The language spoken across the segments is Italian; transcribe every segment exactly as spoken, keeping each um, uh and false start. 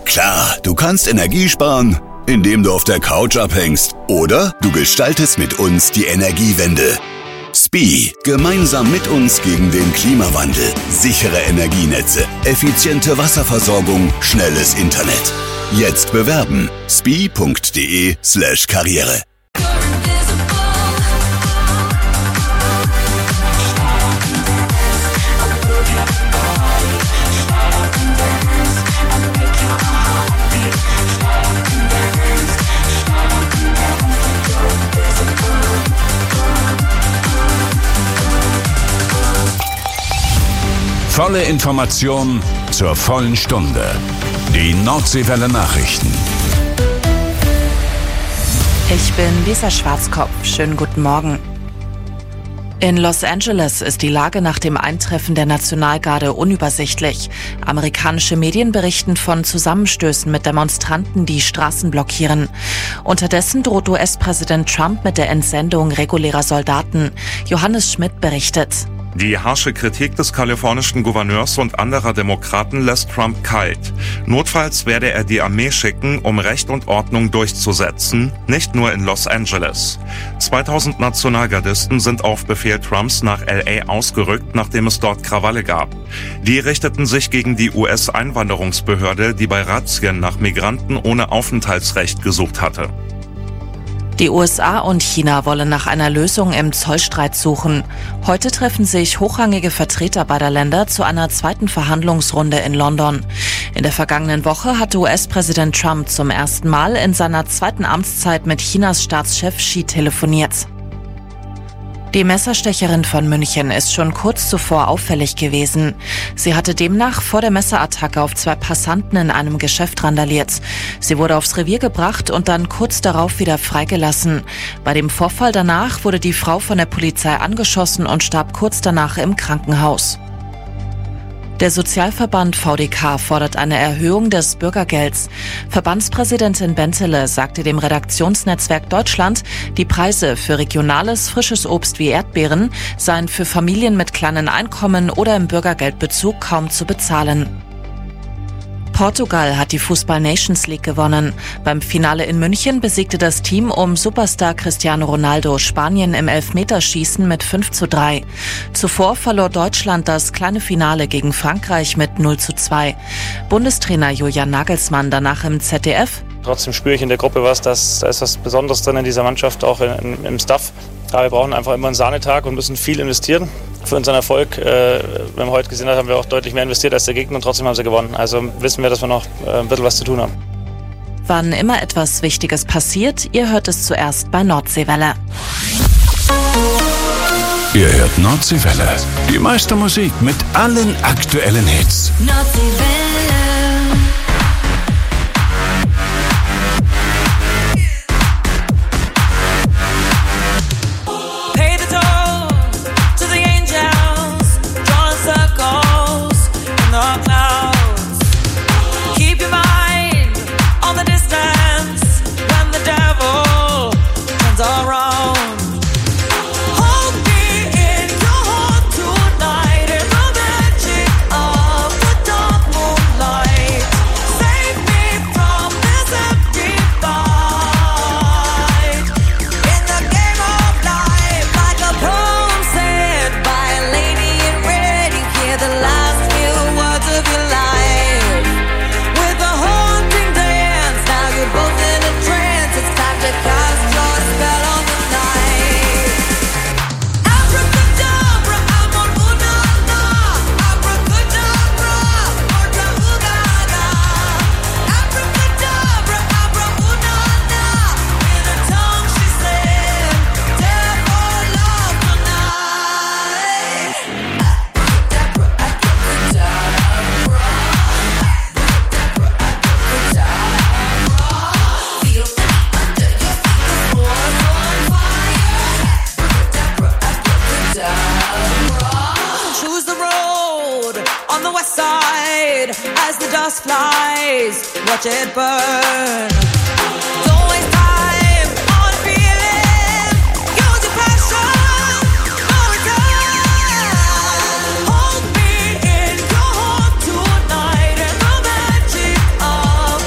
Klar, du kannst Energie sparen, indem du auf der Couch abhängst. Oder du gestaltest mit uns die Energiewende. S P I, gemeinsam mit uns gegen den Klimawandel. Sichere Energienetze, effiziente Wasserversorgung, schnelles Internet. Jetzt bewerben. spi.de slash Karriere. Volle Information zur vollen Stunde. Die Nordseewelle Nachrichten. Ich bin Lisa Schwarzkopf. Schönen guten Morgen. In Los Angeles ist die Lage nach dem Eintreffen der Nationalgarde unübersichtlich. Amerikanische Medien berichten von Zusammenstößen mit Demonstranten, die Straßen blockieren. Unterdessen droht U S-Präsident Trump mit der Entsendung regulärer Soldaten. Johannes Schmidt berichtet. Die harsche Kritik des kalifornischen Gouverneurs und anderer Demokraten lässt Trump kalt. Notfalls werde er die Armee schicken, um Recht und Ordnung durchzusetzen, nicht nur in Los Angeles. zweitausend Nationalgardisten sind auf Befehl Trumps nach L A ausgerückt, nachdem es dort Krawalle gab. Die richteten sich gegen die U S-Einwanderungsbehörde, die bei Razzien nach Migranten ohne Aufenthaltsrecht gesucht hatte. Die U S A und China wollen nach einer Lösung im Zollstreit suchen. Heute treffen sich hochrangige Vertreter beider Länder zu einer zweiten Verhandlungsrunde in London. In der vergangenen Woche hatte U S-Präsident Trump zum ersten Mal in seiner zweiten Amtszeit mit Chinas Staatschef Xi telefoniert. Die Messerstecherin von München ist schon kurz zuvor auffällig gewesen. Sie hatte demnach vor der Messerattacke auf zwei Passanten in einem Geschäft randaliert. Sie wurde aufs Revier gebracht und dann kurz darauf wieder freigelassen. Bei dem Vorfall danach wurde die Frau von der Polizei angeschossen und starb kurz danach im Krankenhaus. Der Sozialverband V D K fordert eine Erhöhung des Bürgergelds. Verbandspräsidentin Bentele sagte dem Redaktionsnetzwerk Deutschland, die Preise für regionales, frisches Obst wie Erdbeeren seien für Familien mit kleinen Einkommen oder im Bürgergeldbezug kaum zu bezahlen. Portugal hat die Fußball-Nations League gewonnen. Beim Finale in München besiegte das Team um Superstar Cristiano Ronaldo Spanien im Elfmeterschießen mit fünf zu drei. Zuvor verlor Deutschland das kleine Finale gegen Frankreich mit null zu zwei. Bundestrainer Julian Nagelsmann danach im Z D F. Trotzdem spüre ich in der Gruppe was, dass da ist was Besonderes drin in dieser Mannschaft, auch in, in, im Staff. Aber wir brauchen einfach immer einen Sahnetag und müssen viel investieren für unseren Erfolg. Äh, wir haben heute gesehen, haben wir auch deutlich mehr investiert als der Gegner und trotzdem haben sie gewonnen. Also wissen wir, dass wir noch äh, ein bisschen was zu tun haben. Wann immer etwas Wichtiges passiert, ihr hört es zuerst bei Nordseewelle. Ihr hört Nordseewelle. Die meiste Musik mit allen aktuellen Hits. Nordseewelle. As the dust flies, watch it burn. Don't waste time on feeling. Use your passion, no return. Hold me in your heart tonight, and the magic of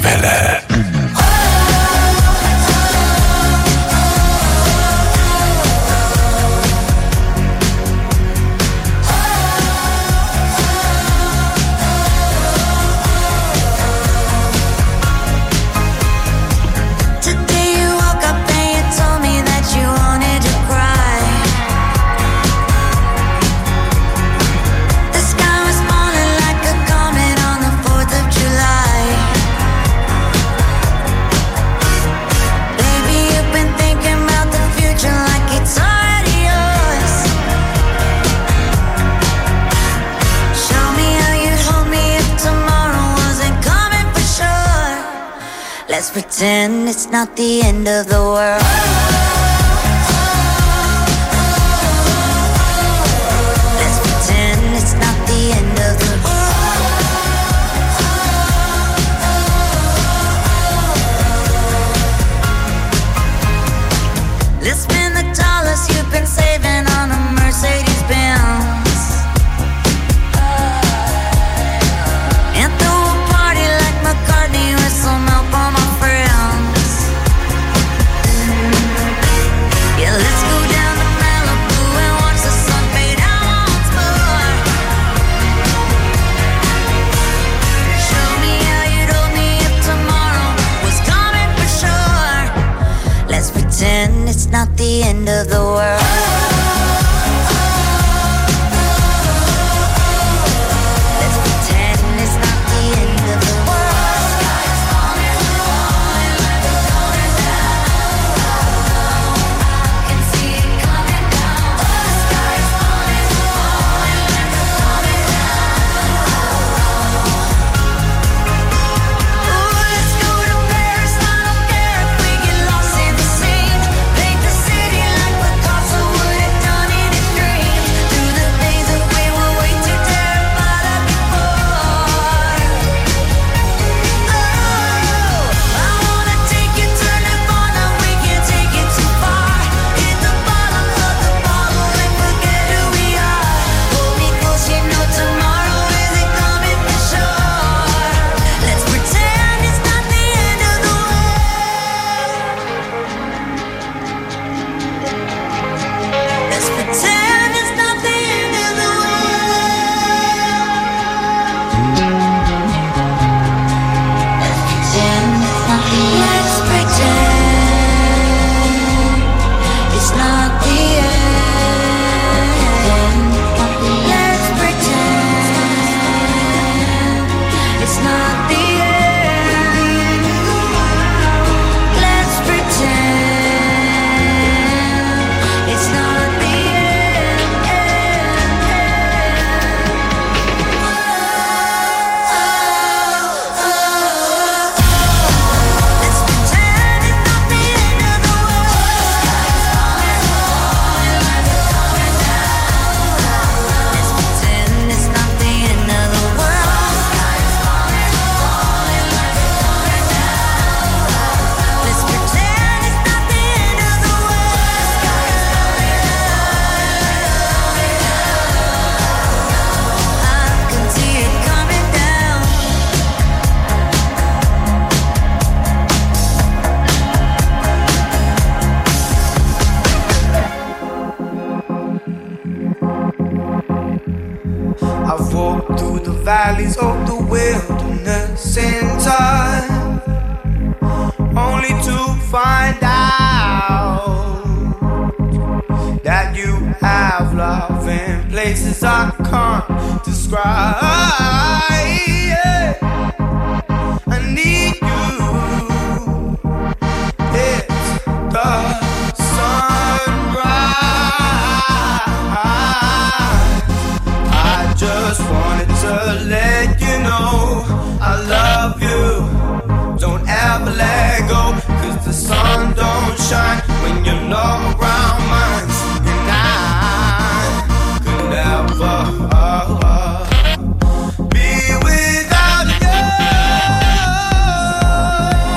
Welle. Let's pretend it's not the end of the world. Let's pretend it's not the end of the world. Let's spend the dollars you've been saving on a Mercedes Benz. And throw a party like McCartney with some help on my friends. Yeah, let's go down to Malibu and watch the sun fade out once more. Show me how you'd hold me if tomorrow was coming for sure. Let's pretend it's not the end of the world. I've walked through the valleys of the wilderness in time, only to find out that you have love in places I can't describe. Yeah. I need you. It's the just wanted to let you know I love you. Don't ever let go, 'cause the sun don't shine when you're not around mine. And I could never uh, uh, be without you.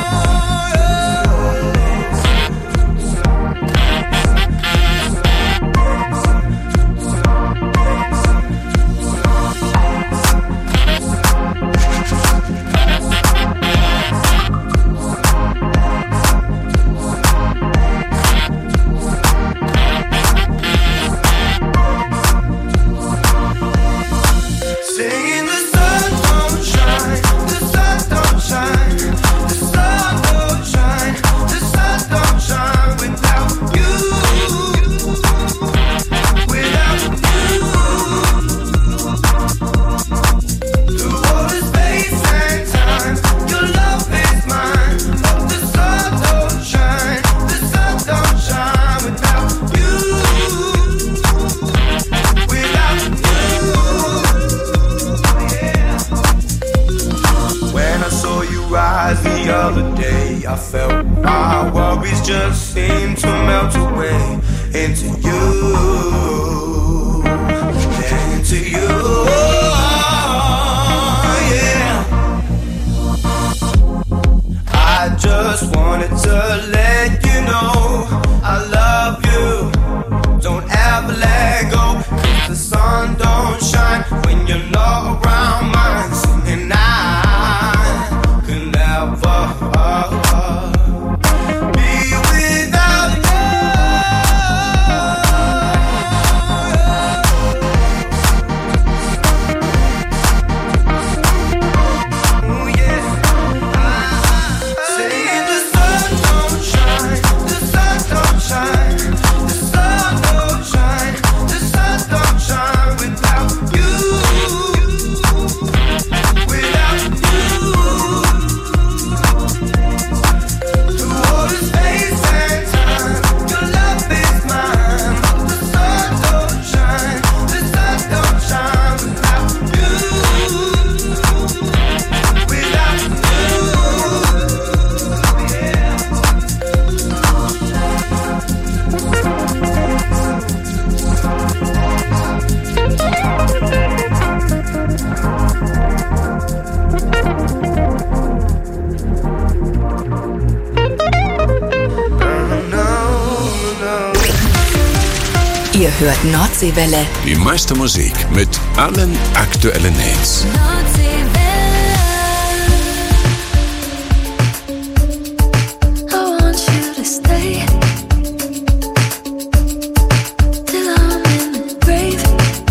Suddenly I felt my worries just seemed to melt away into you, into you, yeah. I just wanted to let you know I love you. Don't ever let go, 'cause the sun don't shine when you're not around mine. And I can never be without you. Ooh, yeah. Say the sun don't shine, the sun don't shine, the sun don't shine, the sun don't shine without you. Without you. Through all the space and time, your love is mine. The sun don't shine, the sun don't shine without you. Without you, yeah. No, no. Ihr hört Nordseewelle. Die meiste Musik mit allen aktuellen Hits. I want you to stay till I'm in the grave,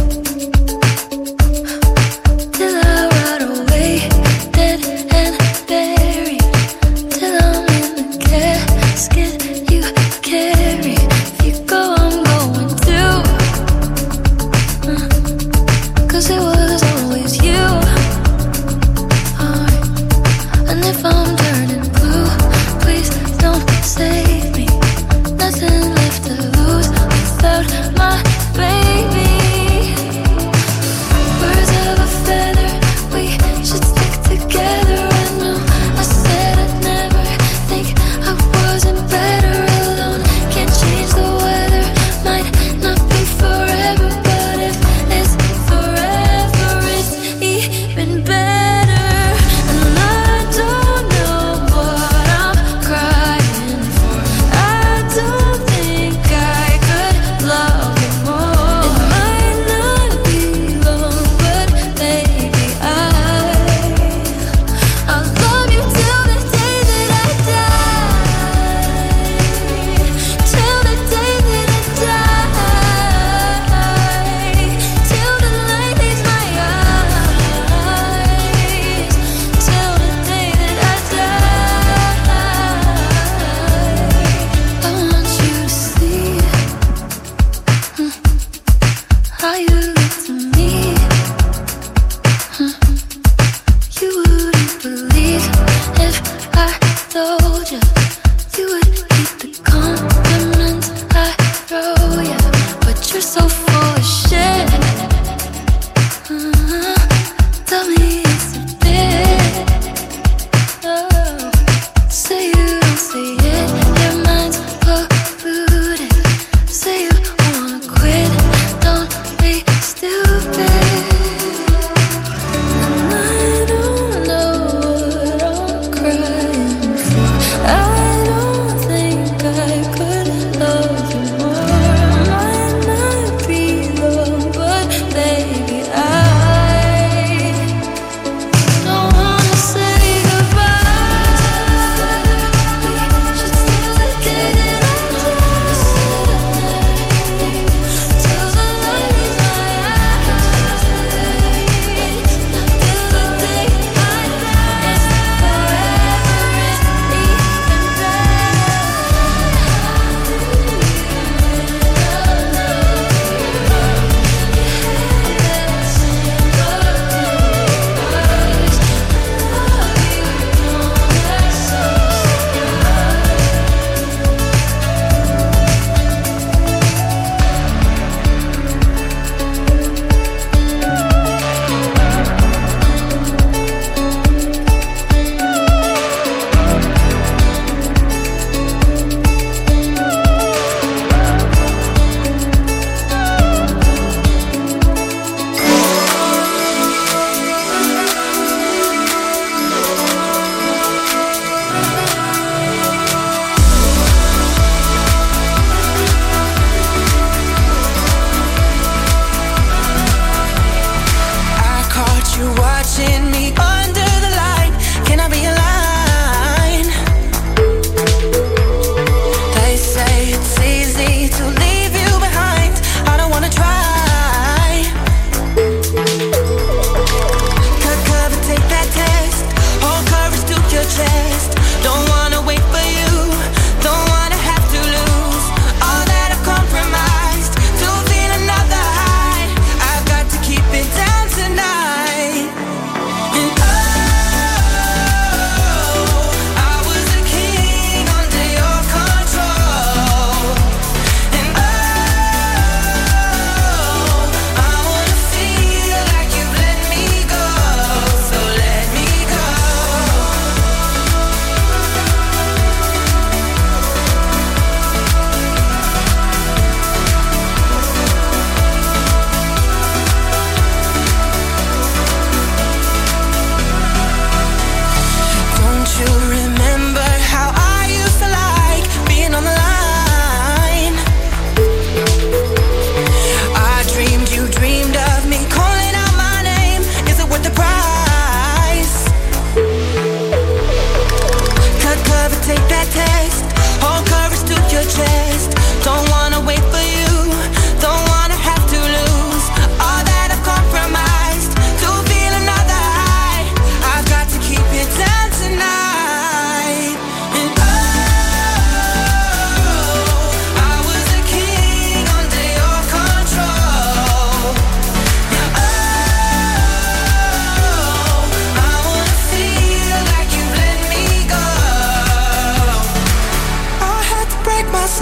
till I rot away, dead and buried, till I'm in the casket you carry. If you go, I'm going too, 'cause it was always you. Alright. And if I'm turning blue, please don't save me. Nothing left to lose without my baby. Birds of a feather, we should stick together. I know I said I'd never think I wasn't better alone. Can't change the weather, might not be forever, but if it's forever, it's even better. And I don't know what I'm crying for. I don't think I could love you more. It might not be long, but baby, I I'll love you till the day that I die. Till the day that I die. Till the light leaves my eyes. Till the day that I die. I want you to see mm, how you look to me. Mm, You wouldn't believe if I told you. You would keep the compliments I throw you, but you're so full of shit. Uh-huh. Tell me it's a bit. Oh. Say you don't say it, your mind's polluted. Say you wanna quit, don't be stupid. And I don't know what I'm crying for. I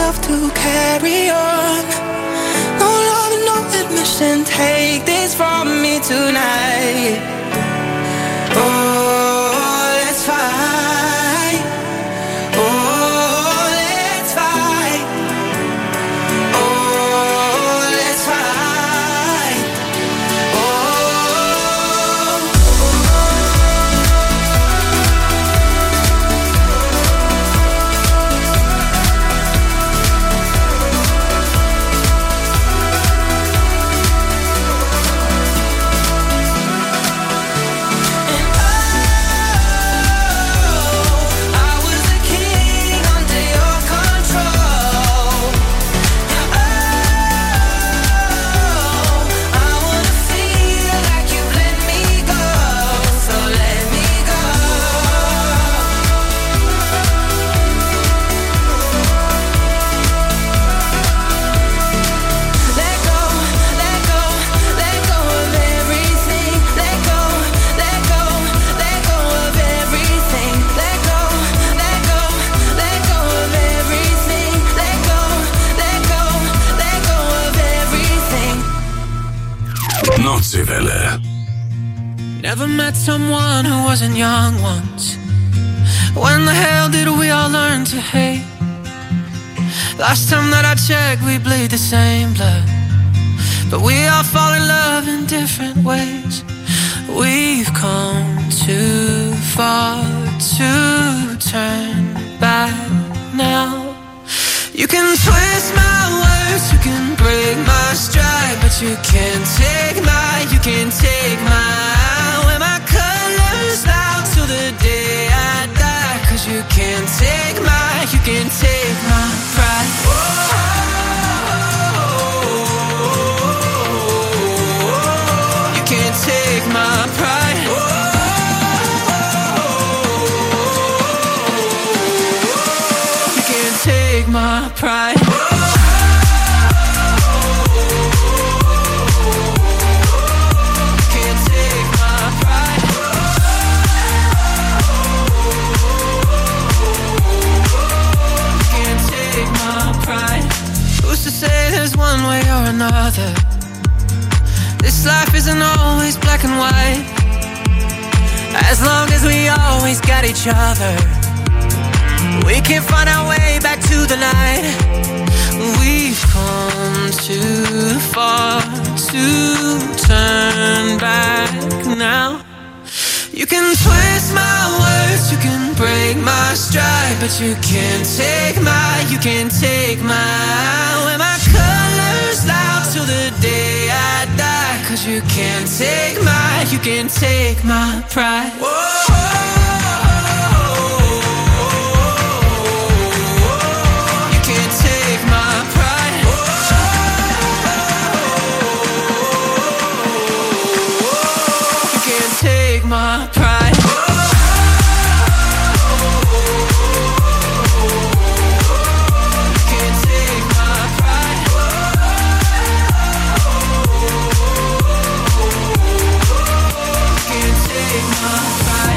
myself to carry on. No love and no admission. Take this from me tonight. Oh, let's fight. Oh, let's fight. Oh, let's fight. Oh. Nordseewelle. Never met someone who wasn't young once. When the hell did we all learn to hate? Last time that I checked, we bleed the same blood, but we all fall in love in different ways. We've come too far to turn back now. You can twist my words, you can break my stride, but you can't take my, you can't take my, wear my colors out till the day I die. Cause you can't take my, you can't take my pride. You can't take my pride. You can't take my pride. Who's to say there's one way or another? This life isn't always black and white. As long as we always got each other, we can find our way back to the light. We've come too far to turn back now. You can twist my words, you can break my stride, but you can't take my, you can't take my, wear my colors loud till the day I die. Cause you can't take my, you can't take my pride. Whoa. You can't take my pride. You can't take my pride. My pride.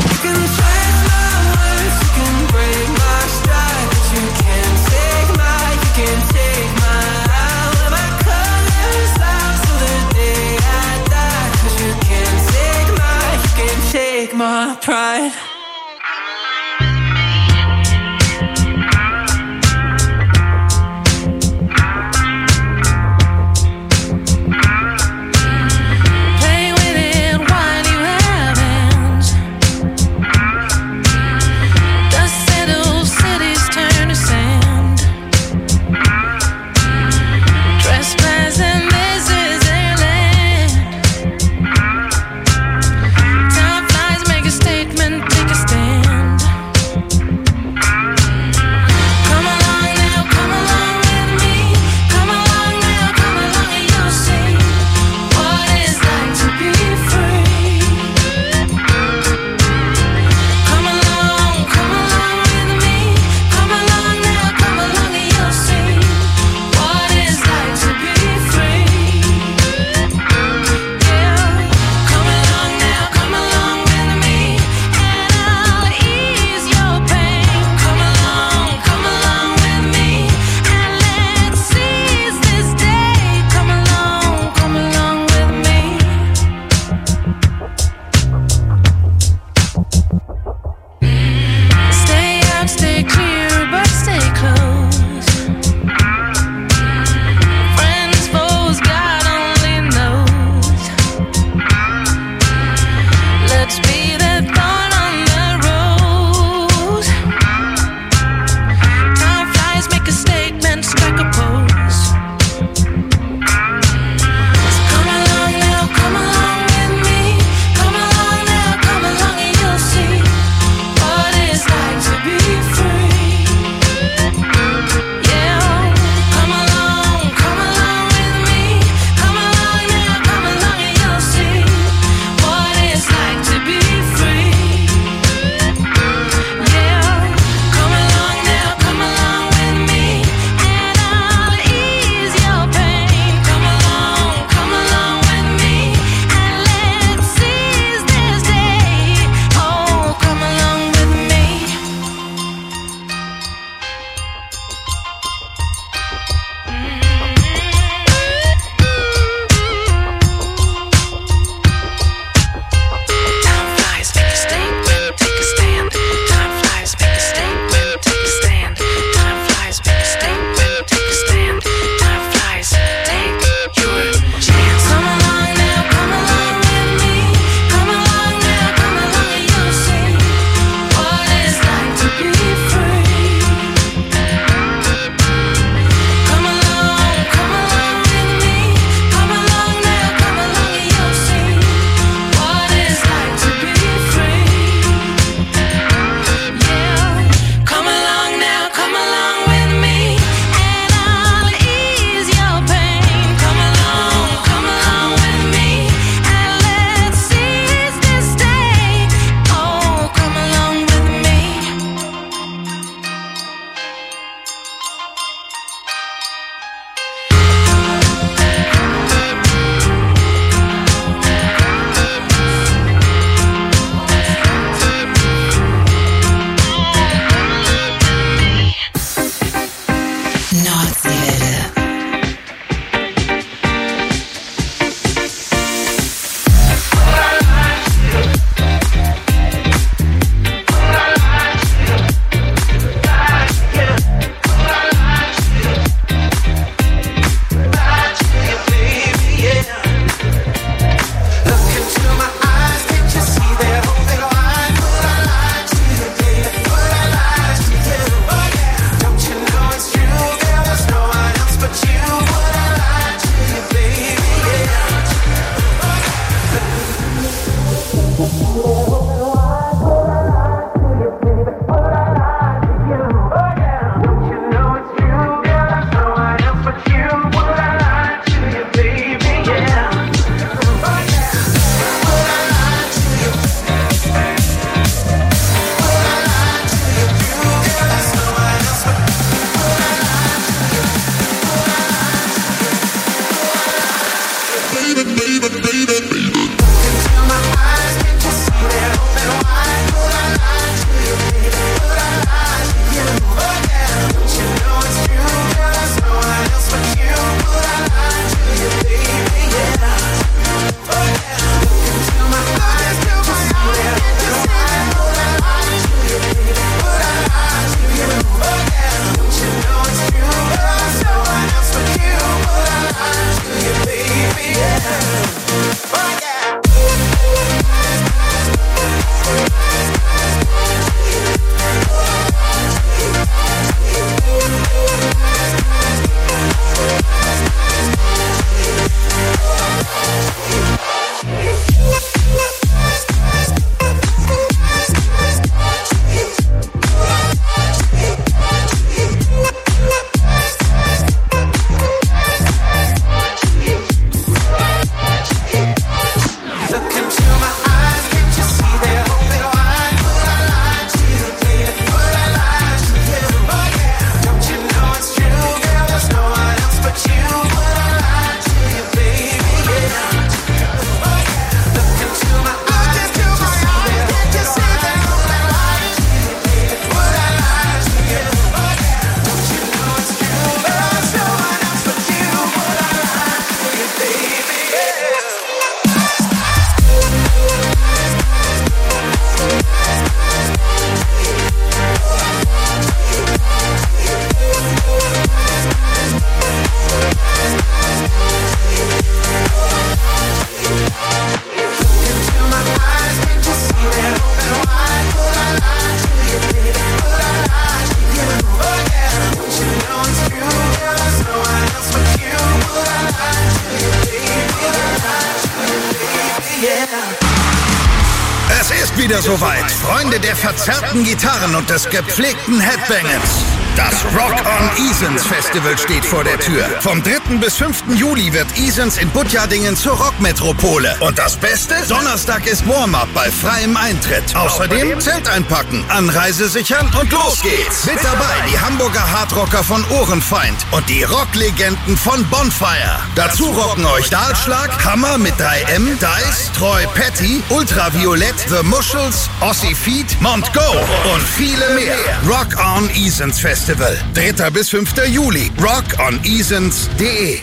wieder soweit. Freunde der verzerrten Gitarren und des gepflegten Headbangens. Das Rock on Isens Festival steht vor der Tür. Vom dritten bis fünften Juli wird Isens in Butjadingen zur Rockmetropole. Und das Beste? Donnerstag ist Warm-up bei freiem Eintritt. Außerdem Zelt einpacken, Anreise sichern und los geht's. Mit dabei die Hamburger Hardrocker von Ohrenfeind und die Rocklegenden von Bonfire. Dazu rocken euch Dahlschlag, Hammer mit drei M, Dice, Troy Petty, Ultraviolett, The Muschels, Ossi Feed, Mont Go und viele mehr. Rock on Isens Festival. dritter bis fünfter Juli. rock on isens punkt de.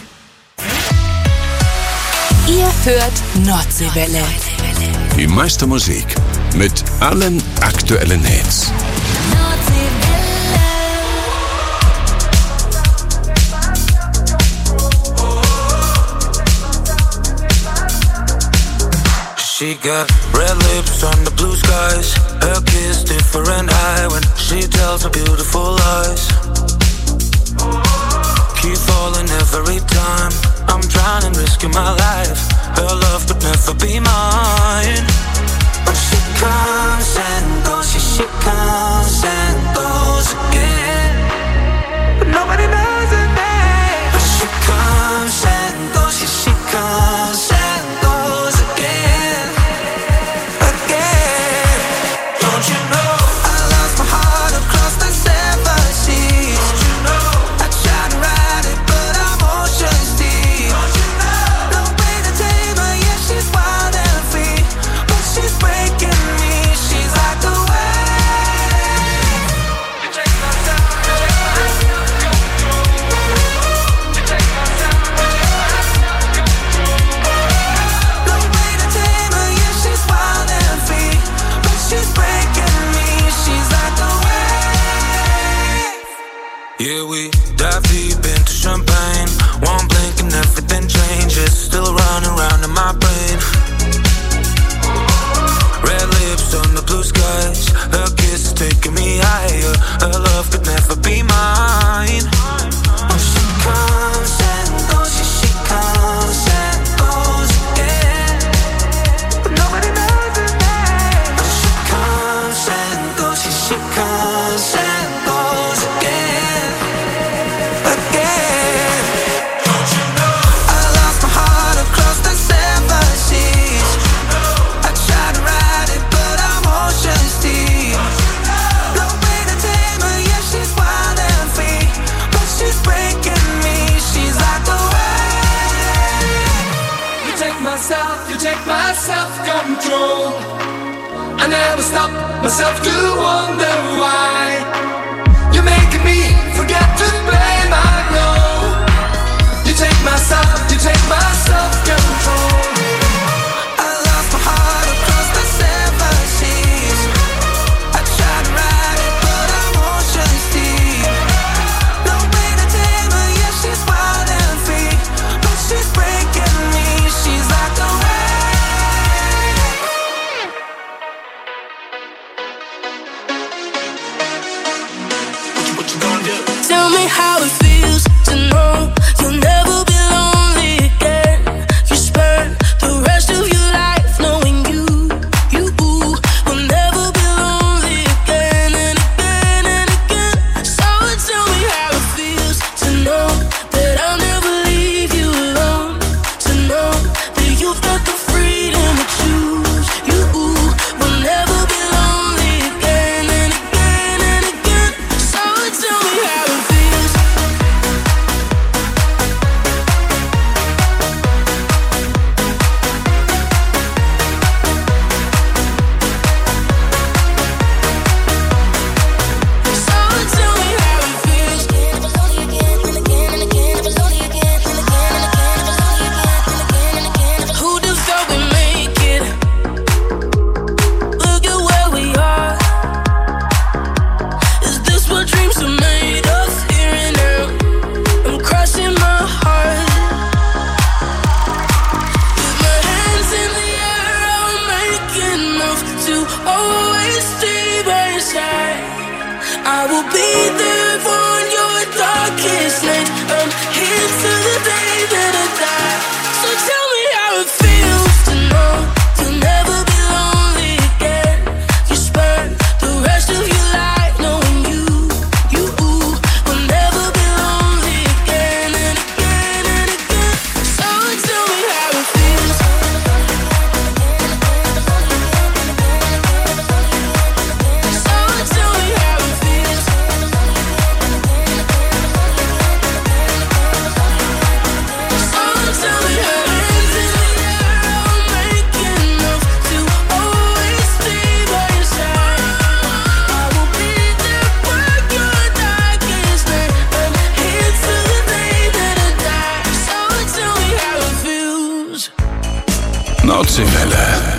Ihr hört Nordseewelle. Die meiste Musik mit allen aktuellen Hits. She got red lips on the blue skies. Her kiss different high when she tells her beautiful lies. Keep falling every time I'm trying and risking my life. Her love could never be mine. But she comes and goes, she, she comes and goes again. But nobody knows her name. But she comes and goes, she, she comes and goes again. Again. Don't you know I lost my heart across the seven seas? Don't you know I tried to ride it but I'm ocean's deep? Don't you know no way to tame her, yeah she's wild and free, but she's breaking me, she's like a wave. You take my time, you take my control. You take my time, you take my control. No way to tame her, yeah she's wild and free, but she's breaking me, she's like a wave. Yeah, we dive deep into champagne. One blink and everything changes. Still running around in my brain. Red lips on the blue skies. Her kiss is taking me higher. Her love could never be mine. When she comes and goes, yeah, she comes and goes again. But nobody knows her name. When she comes and goes, yeah, she comes and goes again. Again. Don't you know I lost my heart across the seven seas? I tried to ride it but I'm ocean's deep. No way to tame her, yeah she's wild and free, but she's breaking me, she's like a wave. You take myself, you take my self-control. I never stop myself to wonder why. You're making me forget to blame, I know. You take my self, you take my self-control. I lost my heart across the seven seas. I tried to ride it but I'm ocean's deep. No way to tame her, yeah she's wild and free, but she's breaking me, she's like a wave. What you gonna do? Tell me how it feels to know you'll never be lonely again. You spend the rest of your life knowing you, you will never be lonely again and again and again. So tell me how it feels to know that I'll never leave you alone. To know that you've got the freedom to choose. You will never be lonely again and again and again. So tell me how it feels. Nordseewelle.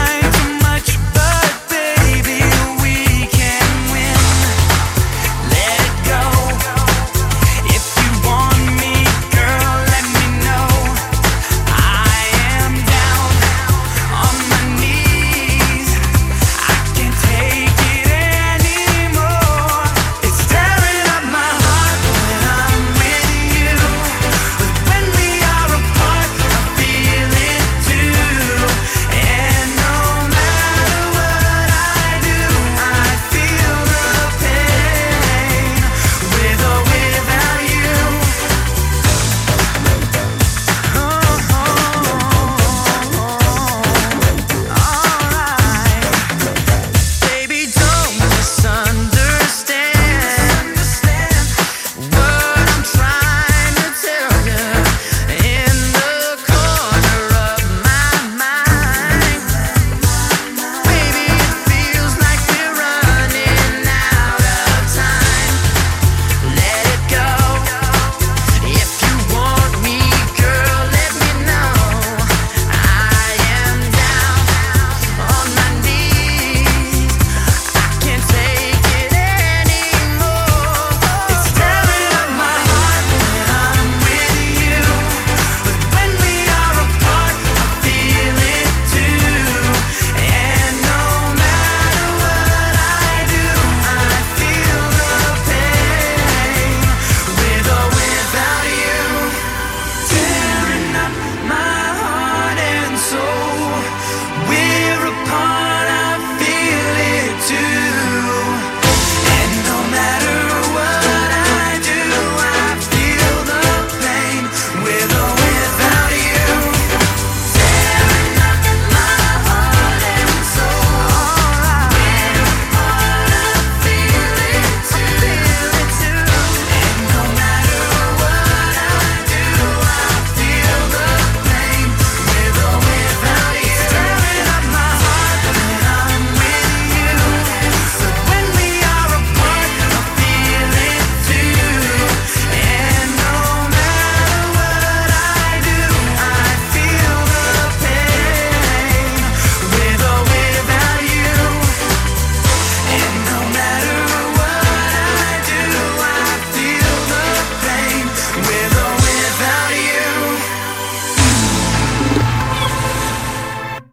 Let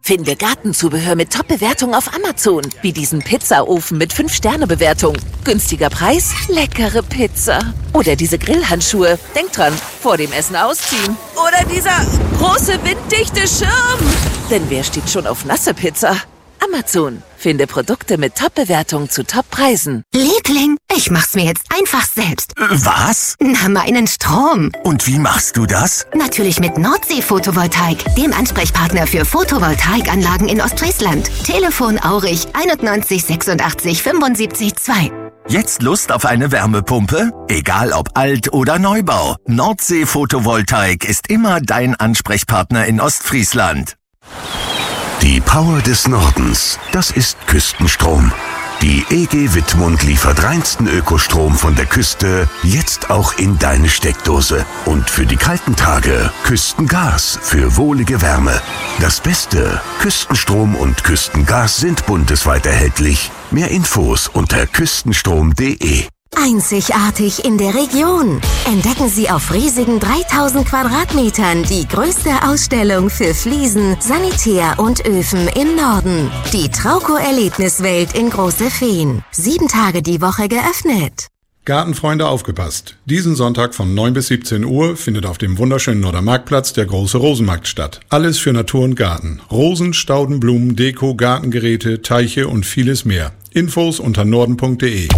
Finde Gartenzubehör mit Top-Bewertung auf Amazon. Wie diesen Pizzaofen mit fünf Sterne Bewertung. Günstiger Preis, leckere Pizza. Oder diese Grillhandschuhe. Denk dran, vor dem Essen ausziehen. Oder dieser große winddichte Schirm. Denn wer steht schon auf nasse Pizza? Amazon. Finde Produkte mit Top-Bewertung zu Top-Preisen. Liebling, ich mach's mir jetzt einfach selbst. Was? Na, meinen Strom. Und wie machst du das? Natürlich mit Nordsee Photovoltaik, dem Ansprechpartner für Photovoltaikanlagen in Ostfriesland. Telefon Aurich einundneunzig sechsundachtzig fünfundsiebzig zwei. Jetzt Lust auf eine Wärmepumpe? Egal ob Alt- oder Neubau. Nordsee Photovoltaik ist immer dein Ansprechpartner in Ostfriesland. Die Power des Nordens, das ist Küstenstrom. Die E G Wittmund liefert reinsten Ökostrom von der Küste, jetzt auch in deine Steckdose. Und für die kalten Tage Küstengas für wohlige Wärme. Das Beste, Küstenstrom und Küstengas sind bundesweit erhältlich. Mehr Infos unter küstenstrom punkt de. Einzigartig in der Region. Entdecken Sie auf riesigen dreitausend Quadratmetern die größte Ausstellung für Fliesen, Sanitär und Öfen im Norden. Die Trauco-Erlebniswelt in Große Feen. Sieben Tage die Woche geöffnet. Gartenfreunde, aufgepasst! Diesen Sonntag von neun bis siebzehn Uhr findet auf dem wunderschönen Norddermarktplatz der große Rosenmarkt statt. Alles für Natur und Garten. Rosen, Stauden, Blumen, Deko, Gartengeräte, Teiche und vieles mehr. Infos unter norden punkt de.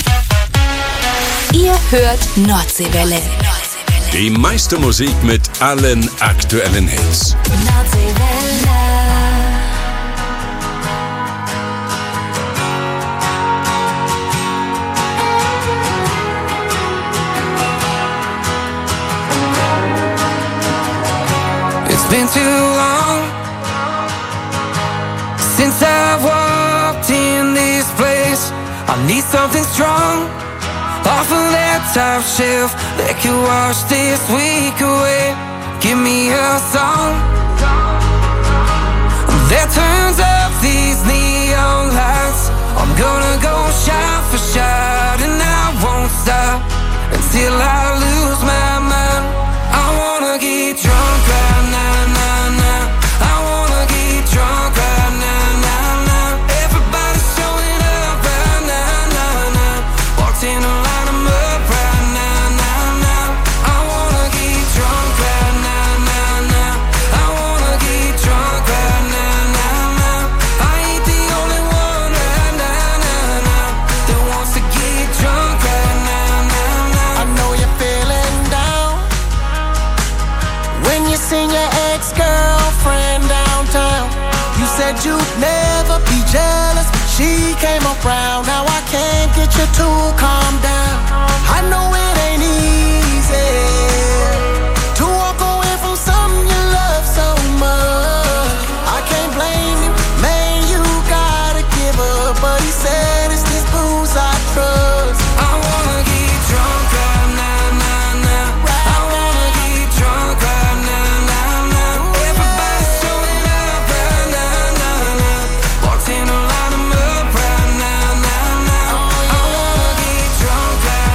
Ihr hört Nordseewelle. Die meiste Musik mit allen aktuellen Hits. It's been too long since I've walked in this place. I need something strong off of that top shelf that could wash this week away. Give me a song that turns up these neon lights. I'm gonna go shot for shot and I won't stop until I lose my mind. I wanna get drunk right now, now, now. I wanna get drunk right now, now, now. Everybody's showing up right now, now, now. Walked in a line, I'm up right now, now, now. I wanna get drunk right now, now, now. I wanna get drunk right now, now, now. I ain't the only one right now, now, now that wants to get drunk right now, now, now. I know you're feeling down when you seen your ex-girlfriend downtown. You said you'd never be jealous, but she came around. Now I can't get you to calm down. I know it ain't easy to walk away from something you love so much. I can't blame you, man, you gotta give up. But he said it's this booze I trust. I wanna get drunk right now, now, now. I wanna get drunk right now, now, now. Everybody's showing up right now, now, now. Walked in a line, I'm up right now, now, now. I wanna get drunk right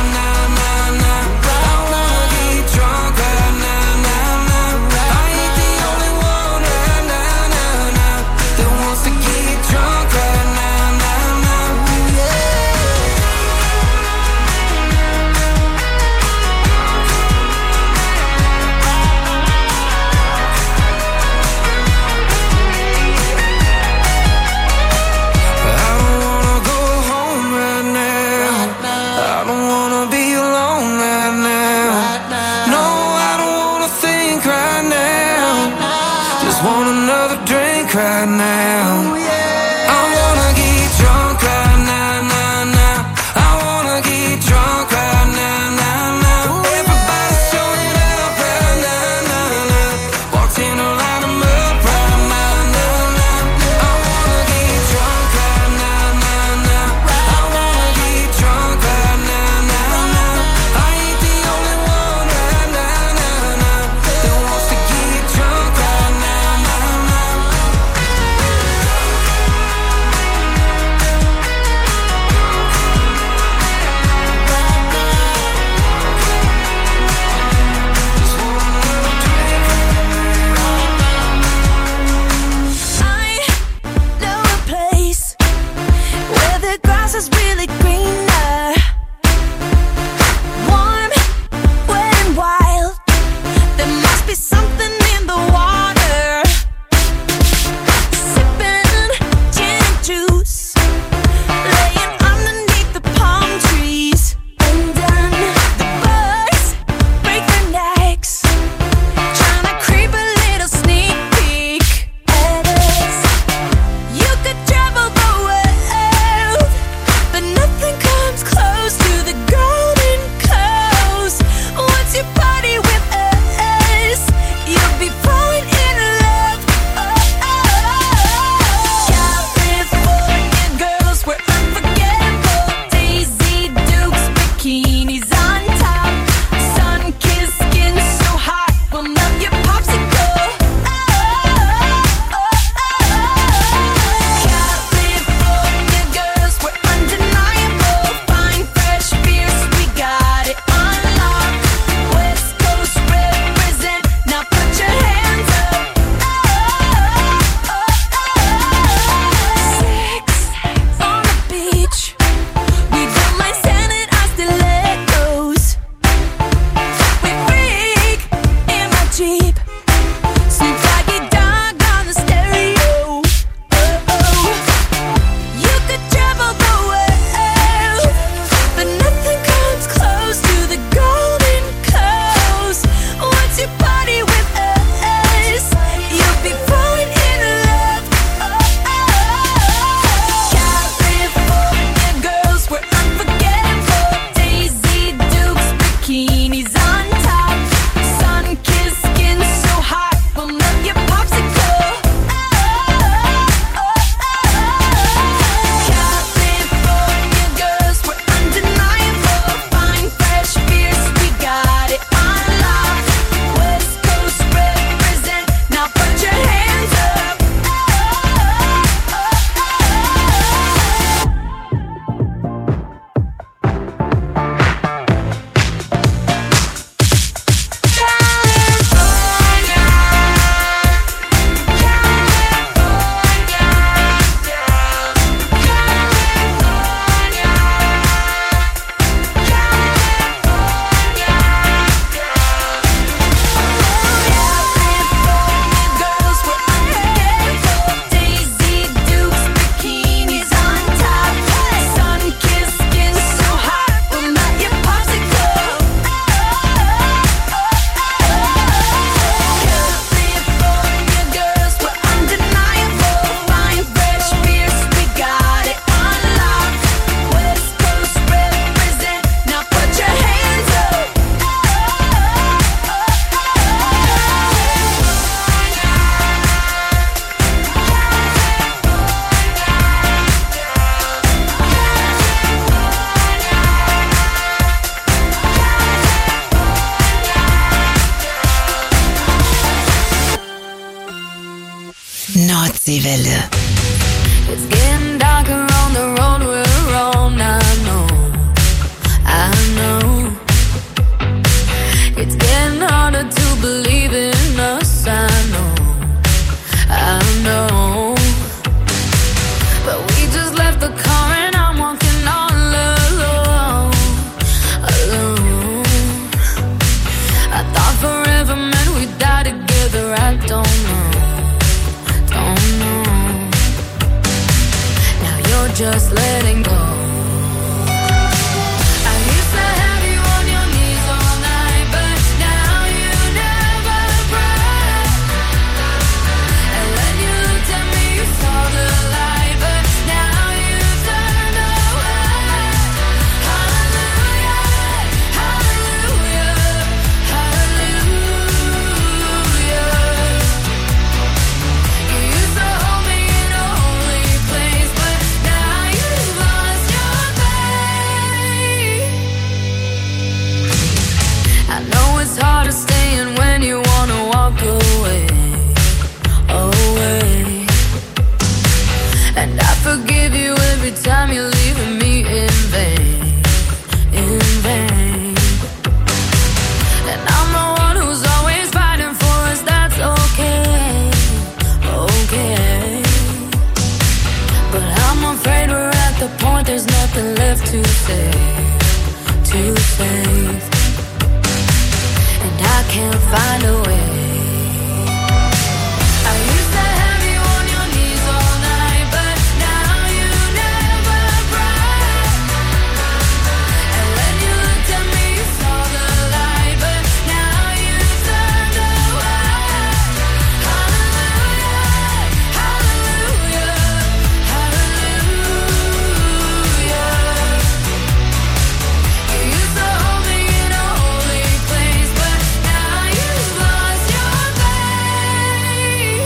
die Welle. It's getting darker on the road we're on. I know, I know. It's getting harder to believe in us. I know, I know. But we just left the car and I'm walking all alone, alone. I thought forever meant we'd die together. I don't know, don't know. Now you're just letting go. I used to have you on your knees all night, but now you never cry. And when you looked at me, you saw the light, but now you turned away. Hallelujah, hallelujah, hallelujah. You used to hold me in a holy place, but now you've lost your faith. I know it's hard to stay in when you wanna walk away, away. And I forgive you every time you're leaving me in vain, in vain. And I'm the one who's always fighting for us, that's okay, okay. But I'm afraid we're at the point there's nothing left to save, to save. And I can't find a way. I used to have you on your knees all night, but now you never cry. And when you looked at me, you saw the light, but now you turned away. Hallelujah, hallelujah, hallelujah. You used to hold me in a holy place, but now you've lost your faith.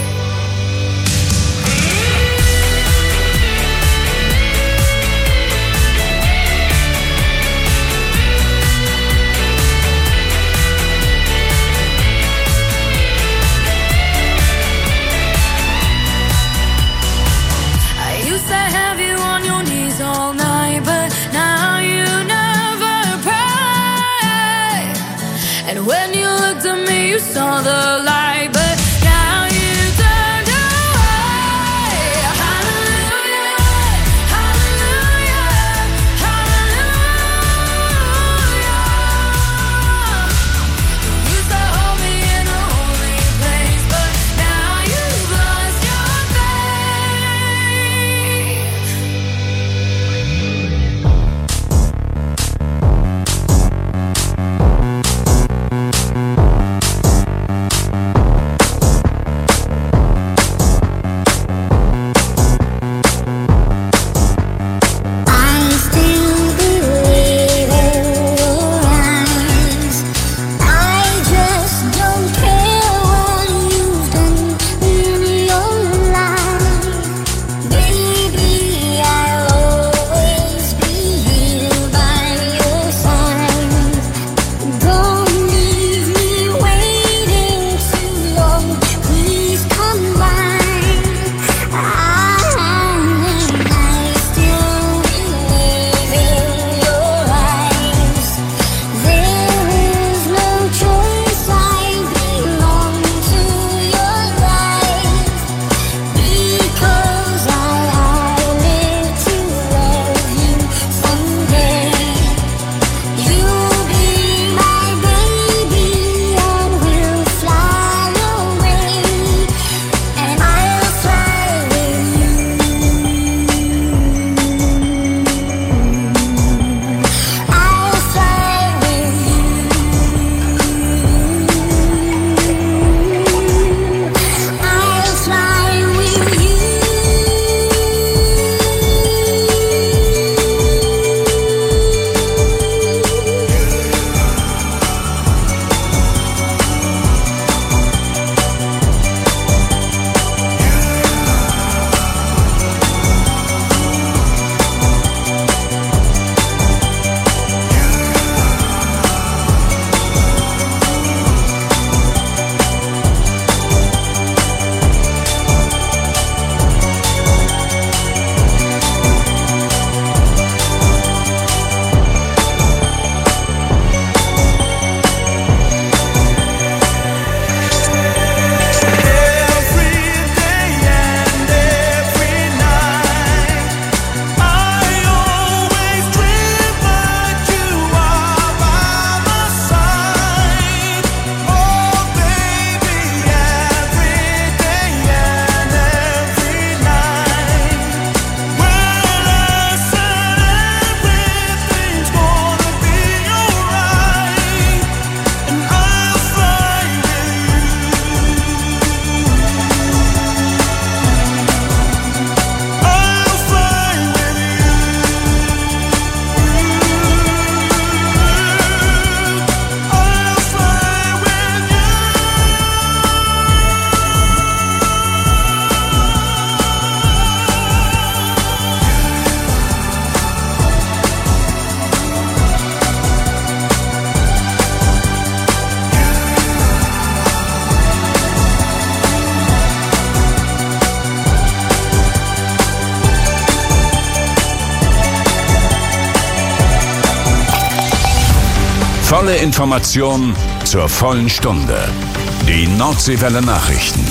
I used to have you on your knees all night, but now you never pray. And when you looked at me, you saw the light, but now you turned away. Hallelujah, hallelujah, hallelujah. You used to hold me in a holy place, but now you've lost your faith. Volle Information zur vollen Stunde. Die Nordseewelle Nachrichten.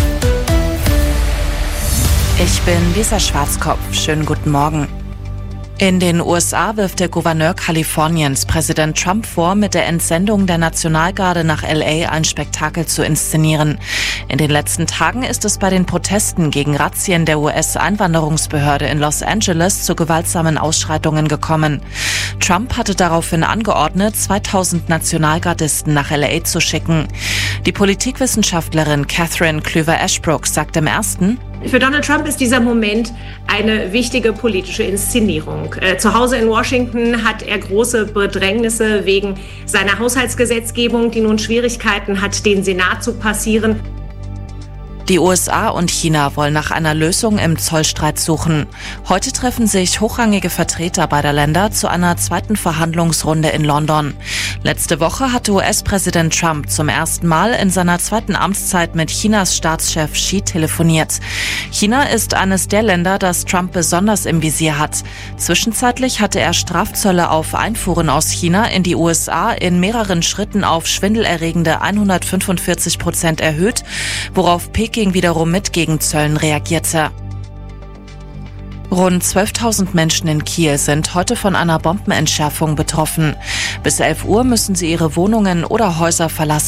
Ich bin Lisa Schwarzkopf. Schönen guten Morgen. In den U S A wirft der Gouverneur Kaliforniens Präsident Trump vor, mit der Entsendung der Nationalgarde nach L A ein Spektakel zu inszenieren. In den letzten Tagen ist es bei den Protesten gegen Razzien der U S-Einwanderungsbehörde in Los Angeles zu gewaltsamen Ausschreitungen gekommen. Trump hatte daraufhin angeordnet, zweitausend Nationalgardisten nach L A zu schicken. Die Politikwissenschaftlerin Catherine Klüver-Ashbrook sagt im ersten: Für Donald Trump ist dieser Moment eine wichtige politische Inszenierung. Äh, zu Hause in Washington hat er große Bedrängnisse wegen seiner Haushaltsgesetzgebung, die nun Schwierigkeiten hat, den Senat zu passieren. Die U S A und China wollen nach einer Lösung im Zollstreit suchen. Heute treffen sich hochrangige Vertreter beider Länder zu einer zweiten Verhandlungsrunde in London. Letzte Woche hatte U S-Präsident Trump zum ersten Mal in seiner zweiten Amtszeit mit Chinas Staatschef Xi telefoniert. China ist eines der Länder, das Trump besonders im Visier hat. Zwischenzeitlich hatte er Strafzölle auf Einfuhren aus China in die U S A in mehreren Schritten auf schwindelerregende hundertfünfundvierzig Prozent erhöht, worauf Peking wiederum mit Gegenzöllen reagierte. Rund zwölftausend Menschen in Kiel sind heute von einer Bombenentschärfung betroffen. Bis elf Uhr müssen sie ihre Wohnungen oder Häuser verlassen.